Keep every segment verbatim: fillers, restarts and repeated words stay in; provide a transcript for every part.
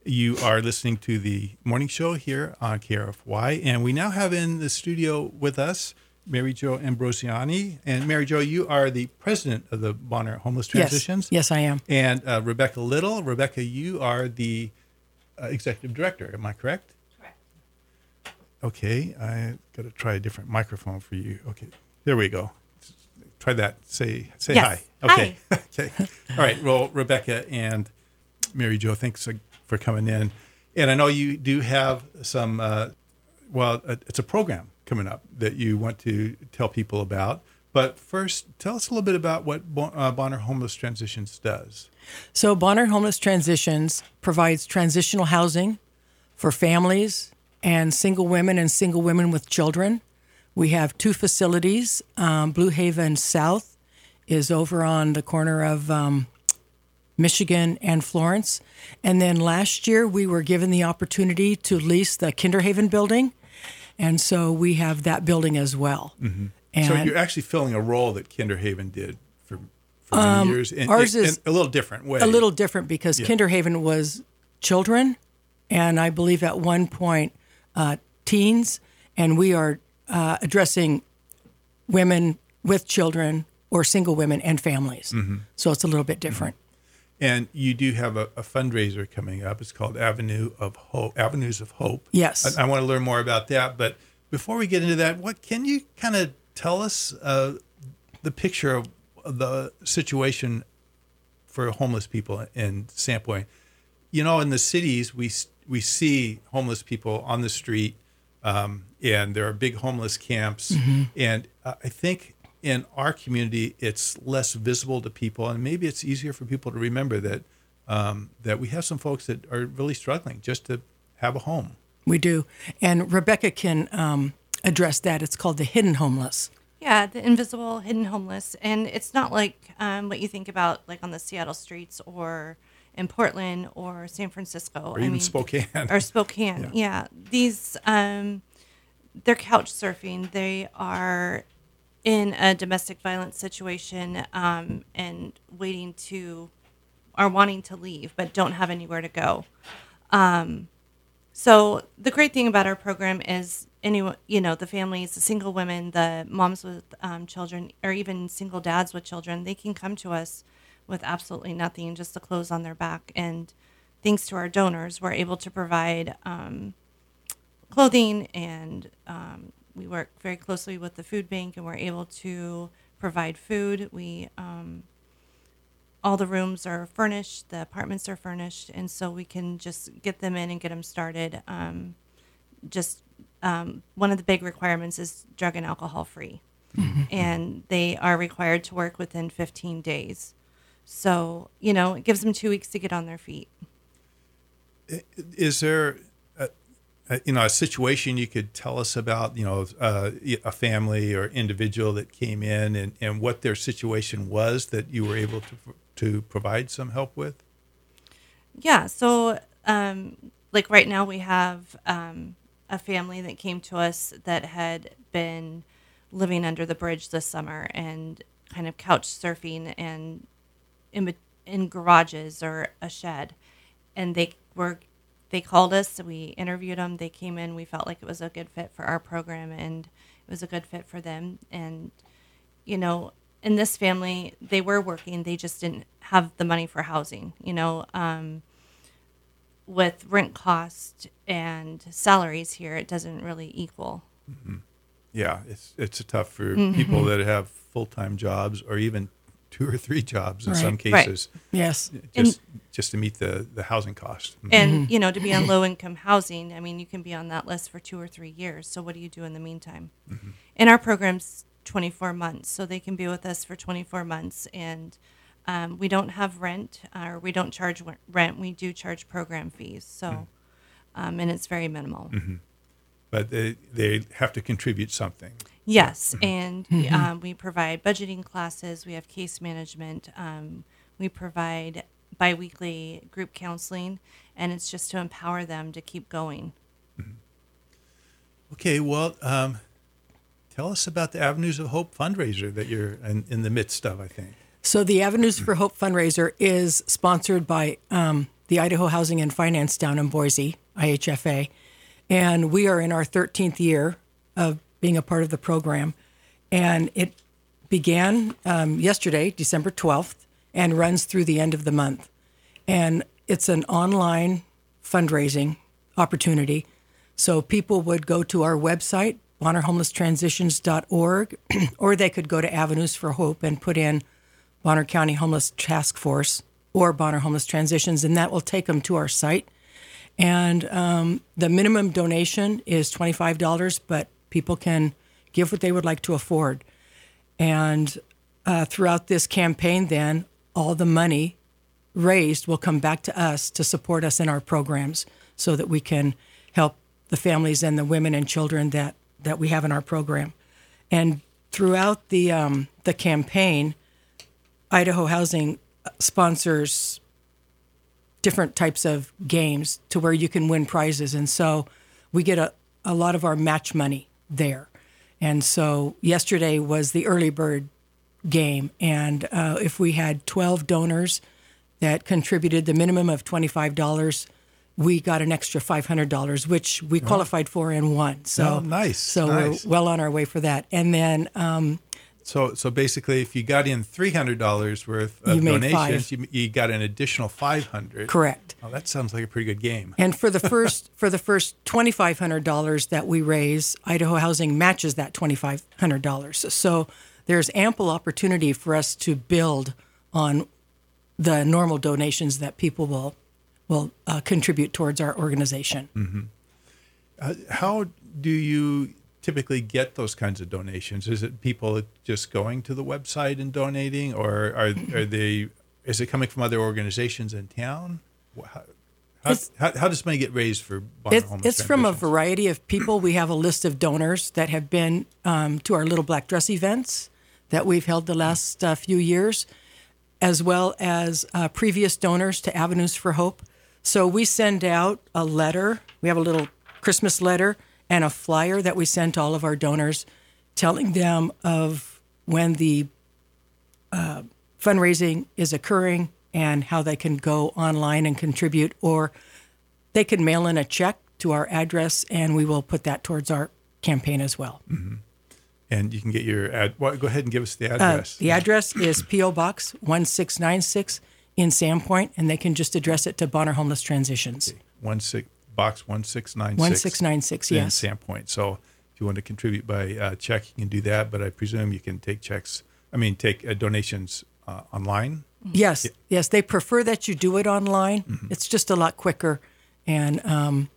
You are listening to the morning show here on K R F Y, and we now have in the studio with us Mary Jo Ambrosiani. And Mary Jo, you are the president of the Bonner Homeless Transitions. Yes, yes I am. And uh, Rebecca Little. Rebecca, you are the uh, executive director. Am I correct? Correct. Okay, I got to try a different microphone for you. Okay, there we go. Try that. Say say Yes. hi. Okay. Hi. Okay. All right. Well, Rebecca and Mary Jo, thanks for coming in. And I know you do have some. Uh, well, it's a program coming up that you want to tell people about. But first, tell us a little bit about what uh, Bonner Homeless Transitions does. So Bonner Homeless Transitions provides transitional housing for families and single women and single women with children. We have two facilities. Um, Blue Haven South is over on the corner of um, Michigan and Florence. And then last year, we were given the opportunity to lease the Kinderhaven building. And so we have that building as well. Mm-hmm. And so you're actually filling a role that Kinderhaven did for, for many um, years. In, ours in, is in a little different way. A little different because Yeah. Kinderhaven was children, and I believe at one point uh, teens, and we are uh, addressing women with children or single women and families. Mm-hmm. So it's a little bit different. And you do have a, a fundraiser coming up. It's called Avenue of Hope, Avenues of Hope. Yes. I, I want to learn more about that. But before we get into that, what can you kind of tell us uh, the picture of the situation for homeless people in Sandpoint? You know, in the cities, we we see homeless people on the street, um, and there are big homeless camps. Mm-hmm. And uh, I think in our community, it's less visible to people, and maybe it's easier for people to remember that um, that we have some folks that are really struggling just to have a home. We do. And Rebecca can um, address that. It's called the hidden homeless. Yeah, the invisible, hidden homeless. And it's not like um, what you think about like on the Seattle streets or in Portland or San Francisco. Or even Spokane. Or Spokane, yeah. yeah. These, um, they're couch surfing. They are in a domestic violence situation um, and waiting to, are wanting to leave, but don't have anywhere to go. Um, so the great thing about our program is anyone, you know, the families, the single women, the moms with um, children, or even single dads with children, they can come to us with absolutely nothing, just the clothes on their back. And thanks to our donors, we're able to provide um, clothing, and um, we work very closely with the food bank, and we're able to provide food. We um, all the rooms are furnished, the apartments are furnished, and so we can just get them in and get them started. Um, just um, one of the big requirements is drug and alcohol free, mm-hmm. and they are required to work within fifteen days. So, you know, it gives them two weeks to get on their feet. Is there, a, a, you know, a situation you could tell us about, you know, uh, a family or individual that came in and, and what their situation was that you were able to to provide some help with? Yeah. So, um, like right now we have um, a family that came to us that had been living under the bridge this summer and kind of couch surfing and in in garages or a shed, and they were they called us, we interviewed them, they came in, we felt like it was a good fit for our program and it was a good fit for them. And you know, in this family, they were working, they just didn't have the money for housing, you know. Um, with rent cost and salaries here, it doesn't really equal. Mm-hmm. Yeah, it's it's tough for mm-hmm. people that have full-time jobs or even two or three jobs in right. some cases. Right. Yes. Just and, just to meet the, the housing cost. And, mm-hmm. you know, to be on low-income housing, I mean, you can be on that list for two or three years. So what do you do in the meantime? Mm-hmm. And our program's twenty-four months, so they can be with us for twenty-four months. And um, we don't have rent, or we don't charge rent. We do charge program fees. So, mm-hmm. um, and it's very minimal. Mm-hmm. But they, they have to contribute something. Yes, Mm-hmm. and Mm-hmm. um, we provide budgeting classes. We have case management. Um, we provide biweekly group counseling, and it's just to empower them to keep going. Mm-hmm. Okay, well, um, tell us about the Avenues of Hope fundraiser that you're in, in the midst of, I think. So the Avenues for Hope fundraiser is sponsored by um, the Idaho Housing and Finance down in Boise, I H F A, and we are in our thirteenth year of being a part of the program. And it began um, yesterday, December twelfth, and runs through the end of the month. And it's an online fundraising opportunity. So people would go to our website, bonner homeless transitions dot org, or they could go to Avenues for Hope and put in Bonner County Homeless Task Force or Bonner Homeless Transitions, and that will take them to our site. And um, the minimum donation is twenty-five dollars, but people can give what they would like to afford. And uh, throughout this campaign, then, all the money raised will come back to us to support us in our programs so that we can help the families and the women and children that, that we have in our program. And throughout the um, the campaign, Idaho Housing sponsors different types of games to where you can win prizes. And so we get a, a lot of our match money there. And so yesterday was the early bird game. And uh, if we had twelve donors that contributed the minimum of twenty-five dollars, we got an extra five hundred dollars, which we qualified for and won. So Oh, nice, So nice. we're well on our way for that. And then um, So, so basically, if you got in three hundred dollars worth of You made donations, five. you, you got an additional five hundred. correct. Oh, that sounds like a pretty good game. And for the first for the first twenty-five hundred dollars that we raise, Idaho Housing matches that twenty-five hundred dollars. So there's ample opportunity for us to build on the normal donations that people will will uh, contribute towards our organization. Mm-hmm. Uh, how do you typically get those kinds of donations? Is it people just going to the website and donating, or are are they? Is it coming from other organizations in town? How, how, It's- how, how does money get raised for Bonner It's, Homeless it's from a Transitions? variety of people. We have a list of donors that have been um, to our Little Black Dress events that we've held the last uh, few years, as well as uh, previous donors to Avenues for Hope. So we send out a letter. We have a little Christmas letter and a flyer that we send to all of our donors telling them of when the uh, fundraising is occurring and how they can go online and contribute, or they can mail in a check to our address and we will put that towards our campaign as well. Mm-hmm. And you can get your ad. Well, go ahead and give us the Uh, address. the address is P O Box one six nine six in Sandpoint, and they can just address it to Bonner Homeless Transitions. One six box one six nine six. one six nine six, in yes. Sandpoint. So if you want to contribute by uh, check, you can do that. But I presume you can take checks. I mean, take uh, donations uh, online. Yes, yes. They prefer that you do it online. Mm-hmm. It's just a lot quicker, and um,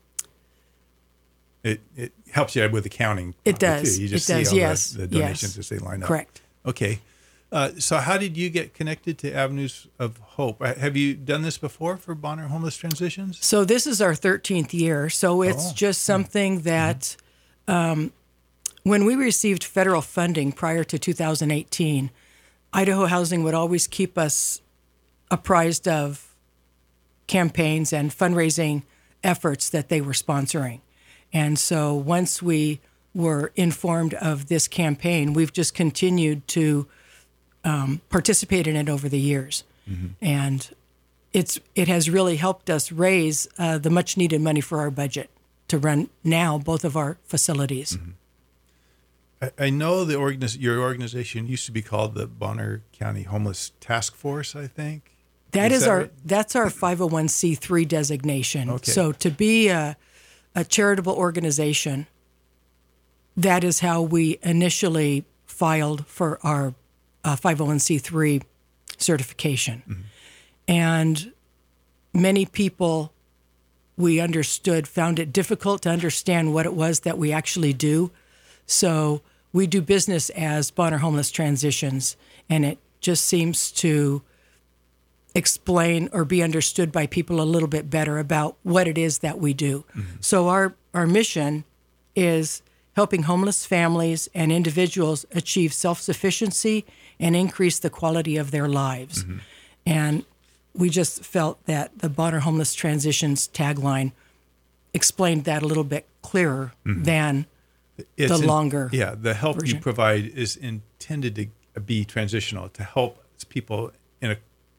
It it helps you with accounting. It probably, does. too. You just It does, see all yes, the, the donations yes. as they line up. correct. Okay. Uh, so how did you get connected to Avenues of Hope? Uh, Have you done this before for Bonner Homeless Transitions? So this is our thirteenth year. So it's Oh. just something that um, when we received federal funding prior to two thousand eighteen, Idaho Housing would always keep us apprised of campaigns and fundraising efforts that they were sponsoring. And so once we were informed of this campaign, we've just continued to um, participate in it over the years. Mm-hmm. And it's it has really helped us raise uh, the much needed money for our budget to run now both of our facilities. Mm-hmm. I, I know the organiz- your organization used to be called the Bonner County Homeless Task Force, I think. That is, that our right? that's our five oh one c three designation. Okay. So to be a, a charitable organization, that is how we initially filed for our uh, five oh one c three certification. Mm-hmm. And many people, we understood, found it difficult to understand what it was that we actually do. So we do business as Bonner Homeless Transitions, and it just seems to explain or be understood by people a little bit better about what it is that we do. Mm-hmm. So our, our mission is helping homeless families and individuals achieve self-sufficiency and increase the quality of their lives. Mm-hmm. And we just felt that the Bonner Homeless Transitions tagline explained that a little bit clearer mm-hmm. than It's the in- longer Yeah, the help version. you provide is intended to be transitional, to help people in a current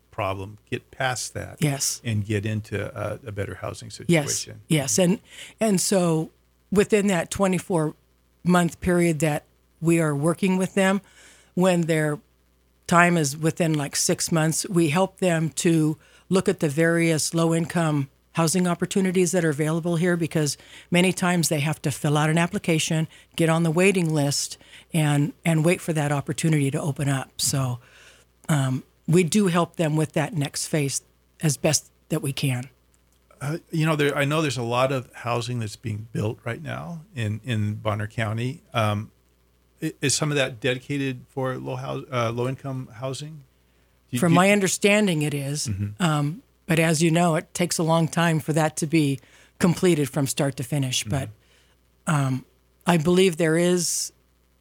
problem, get past that, Yes. and get into a, a better housing Yes, situation. yes, and and so within that twenty-four month period that we are working with them, when their time is within like six months, we help them to look at the various low income housing opportunities that are available here, because many times they have to fill out an application, get on the waiting list, and and wait for that opportunity to open up. So um, we do help them with that next phase as best that we can. Uh, you know, there, I know there's a lot of housing that's being built right now in, in Bonner County. Um, i- is some of that dedicated for low house, uh, low income housing? Do you- From do you- my understanding, it is. Um, but as you know, it takes a long time for that to be completed from start to finish. But um, I believe there is,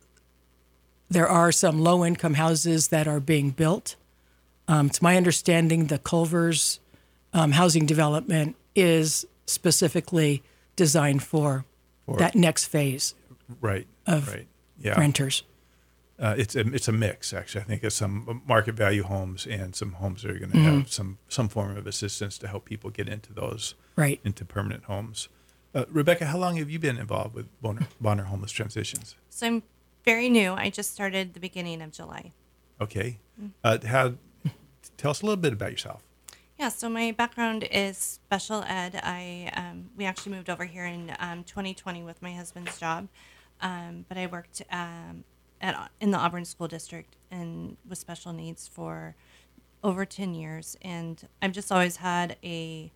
there are some low-income houses that are being built. Um, it's my understanding the Culver's um, housing development is specifically designed for, For- that next phase right, of right, yeah. renters. Uh, it's a it's a mix, actually. I think it's some market value homes and some homes that are going to Mm-hmm. have some some form of assistance to help people get into those Right. into permanent homes. Uh, Rebecca, how long have you been involved with Bonner, Bonner Homeless Transitions? So I'm very new. I just started the beginning of July. Okay, uh, how? Tell us a little bit about yourself. Yeah, so my background is special ed. I um, we actually moved over here in um, twenty twenty with my husband's job, um, but I worked um, at in the Auburn School District and with special needs for over ten years, and I've just always had a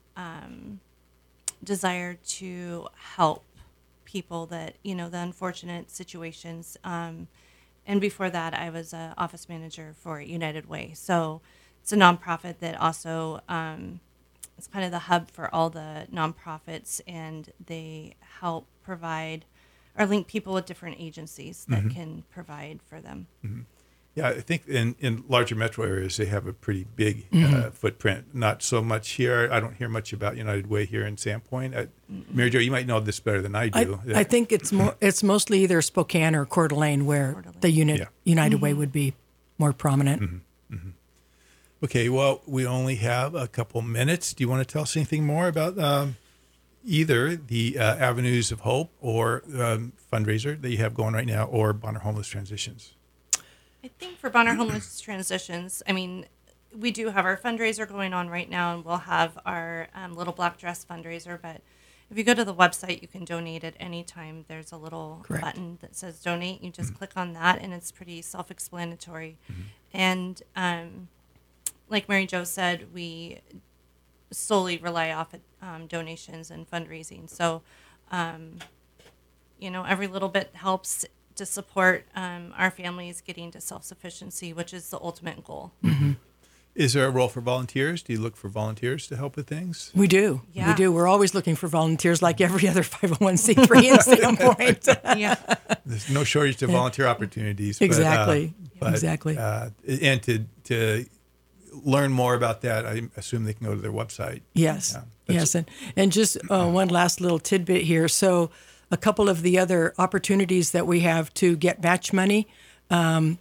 um, desire to help people that you know the unfortunate situations. Um, and before that, I was an office manager for United Way, so. It's a nonprofit that also um, it's kind of the hub for all the nonprofits, and they help provide or link people with different agencies that can provide for them. Yeah, I think in, in larger metro areas, they have a pretty big Mm-hmm. uh, footprint. Not so much here. I don't hear much about United Way here in Sandpoint. Uh, Mary Jo, you might know this better than I I, do. I think it's more. It's mostly either Spokane or Coeur d'Alene where Coeur d'Alene. the unit Yeah. United Way would be more prominent. Okay, well, we only have a couple minutes. Do you want to tell us anything more about um, either the uh, Avenues of Hope or um, fundraiser that you have going right now, or Bonner Homeless Transitions? I think for Bonner Homeless Transitions, I mean, we do have our fundraiser going on right now, and we'll have our um, Little Black Dress fundraiser. But if you go to the website, you can donate at any time. There's a little Correct. button that says donate. You just click on that, and it's pretty self-explanatory. And um, like Mary Jo said, we solely rely off um, donations and fundraising. So, um, you know, every little bit helps to support um, our families getting to self-sufficiency, which is the ultimate goal. Is there a role for volunteers? Do you look for volunteers to help with things? We do. We Yeah. do. We're always looking for volunteers, like every other five oh one c three in Sandpoint. Yeah. There's no shortage to volunteer opportunities. but, uh, Exactly. but, Exactly. Uh, and to to learn more about that, I assume they can go to their website. Yes, Yeah, that's- yes, and and just uh, one last little tidbit here. So, a couple of the other opportunities that we have to get match money. Um,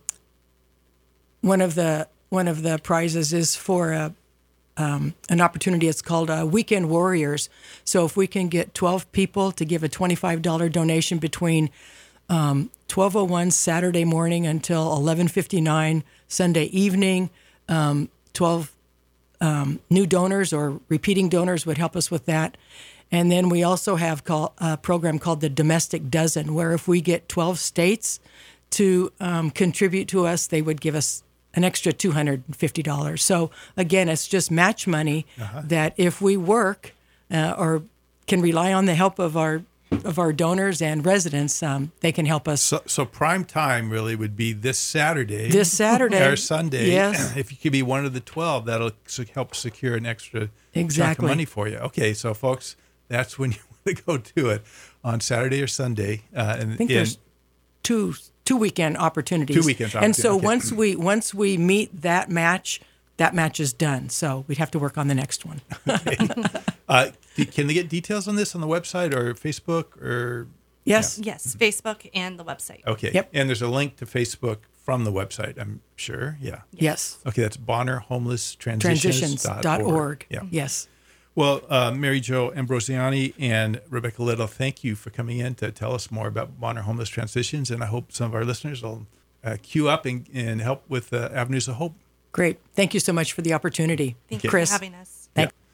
one of the one of the prizes is for a, um, an opportunity. It's called uh, Weekend Warriors. So, if we can get twelve people to give a twenty-five dollars donation between um, twelve oh one Saturday morning until eleven fifty-nine Sunday evening. Um, twelve um, new donors or repeating donors would help us with that. And then we also have call, a program called the Domestic Dozen, where if we get twelve states to um, contribute to us, they would give us an extra two hundred fifty dollars. So again, it's just match money that if we work uh, or can rely on the help of our of our donors and residents, um, they can help us. So, so prime time really would be this Saturday. This Saturday. or Sunday. Yes. If you could be one of the twelve, that'll se- help secure an extra chunk Exactly. of money for you. Okay, so folks, that's when you want to go do it on Saturday or Sunday. Uh, and I think and- there's two two weekend opportunities. Two weekends And so opportunity, okay. once we once we meet that match, that match is done. So we'd have to work on the next one. uh, do- can they get details on this on the website or Facebook or? Yes. Yes, Facebook and the website. Okay. Yep. And there's a link to Facebook from the website, I'm sure. Yeah. Yes. Okay, that's Bonner Homeless Transitions Transitions dot org. Yeah. Yes. Well, uh, Mary Jo Ambrosiani and Rebecca Little, thank you for coming in to tell us more about Bonner Homeless Transitions. And I hope some of our listeners will uh, queue up and, and help with uh, Avenues of Hope. Great. Thank you so much for the opportunity. Thank you Chris. for having us. Thank-